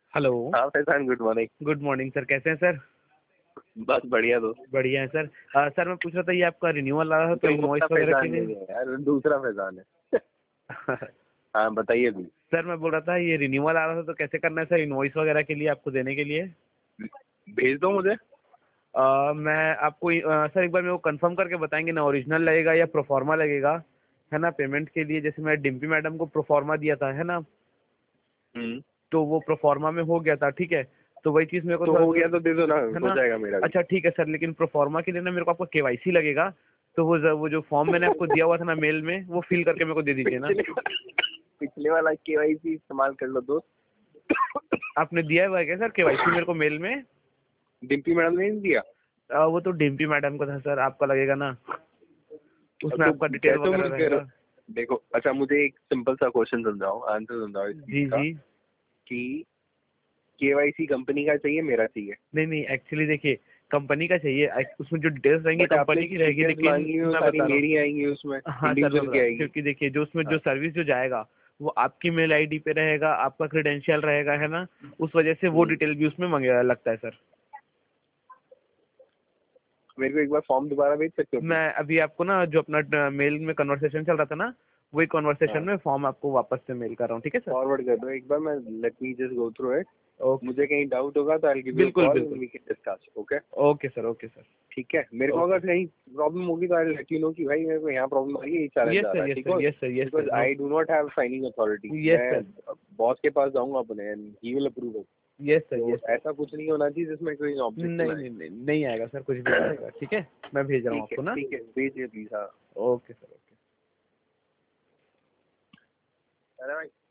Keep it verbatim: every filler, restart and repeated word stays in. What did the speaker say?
Hello. हाँ Faizan, good morning. Good morning sir, कैसे हैं सर? बस बढ़िया दोस्त। बढ़िया है सर। अ, सर मैं पूछ रहा था, ये आपका रिन्यूअल आ रहा था तो तो वो इनवॉइस वाला वगैरह के फैजान नहीं लिए। है यार, दूसरा फैजान है। हाँ बताइए भी। सर मैं बोल रहा था, ये रिन्यूअल आ रहा था तो कैसे करना है सर, इनवॉइस वगैरह के लिए आपको देने के लिए? भेज दो मुझे। अ, मैं आपको अ, सर एक बार मेरे को कंफर्म करके बताएंगे ना, ओरिजिनल लगेगा या प्रोफॉर्मा लगेगा, है ना? पेमेंट के लिए जैसे मैं डिम्पी मैडम को प्रोफॉर्मा दिया था, है ना? हम्म। तो वो प्रोफॉर्मा में हो गया था, ठीक है। तो वही चीज़ मेरे को तो थोड़ा हो सा, गया तो दे दो ना, है हो ना? जाएगा मेरा भी। अच्छा ठीक है सर, लेकिन प्रोफॉर्मा के लिए ना मेरे को आपका केवाईसी लगेगा। तो वो ज- वो जो फॉर्म मैंने आपको दिया हुआ था ना मेल में, वो फिल करके मेरे को दे दीजिए ना। पिछले पिछले वाला केवाईसी इस्तेमाल कर लो दोस्त। आपने दिया हुआ है क्या सर केवाईसी मेरे को मेल में? डिम्पी मैडम ने नहीं दिया। अ, वो तो डिम्पी मैडम का था सर, आपका लगेगा ना, उसमें तो आपका डिटेल कैसे वगैरह मुझे कह रहे रहेगा। हो? देखो, अच्छा मुझे एक सिंपल सा क्वेश्चन समझाओ, आंसर समझाओ इस चीज जी का जी। कि केवाईसी कंपनी का चाहिए, मेरा चाहिए? नहीं नहीं, एक्चुअली देखिए, कंपनी का चाहिए, ac- उसमें जो डिटेल्स रहेंगी बट आपने कंपनी की रहेगी, डिटेल्स लेकिन मांगी हुई वो मैं सारी बता रहा हूँ। मेरी आएंगी उसमें, हाँ सर मैं इंडिविजुअल बता की रहा हूँ, आएगी। क्योंकि देखिए जो उसमें जो हाँ। सर्विस जो जाएगा वो आपकी मेल आईडी पे रहेगा, आपका क्रेडेंशियल रहेगा, है ना? उस वजह से वो हम्म। डिटेल भी उसमें मांगे लगता है सर। मेरे को एक बार फॉर्म दोबारा भेज सकते हो प्लीज? मैं अभी आपको ना, जो अपना मेल में कन्वर्सेशन चल रहा था ना, वही कन्वर्सेशन हाँ, में फॉर्म आपको वापस से मेल कर रहा हूँ, ठीक है सर? फॉरवर्ड कर दो एक बार, मैं let me just go through it. Okay मुझे सर। कहीं डाउट होगा तो आई गिव यू अ बिल्कुल कॉल, बिल्कुल। We can discuss. Okay. Okay sir, okay sir. ठीक है, मेरे को ओके। अगर कहीं प्रॉब्लम होगी तो आई लेट यू नो कि भाई मेरे को यहाँ प्रॉब्लम आ रही है, ये चैलेंज यस आ रहा सर, है, यस ठीक सर, है? Yes sir, yes because sir, no. I do not have signing authority. Yes मैं सर, बॉस के पास जाऊंगा अपने and he will approve it. Yes sir, तो यस सर। ऐसा कुछ नहीं होना चाहिए जिसमें कोई ऑब्जेक्शन नहीं आए। नहीं नहीं, नहीं आएगा सर, कुछ भी नहीं आएगा, ठीक है। मैं भेज रहा हूँ ठीक है, आपको ना। ठीक है, भेजिए प्लीज। हाँ। Okay sir, okay. अरे भाई।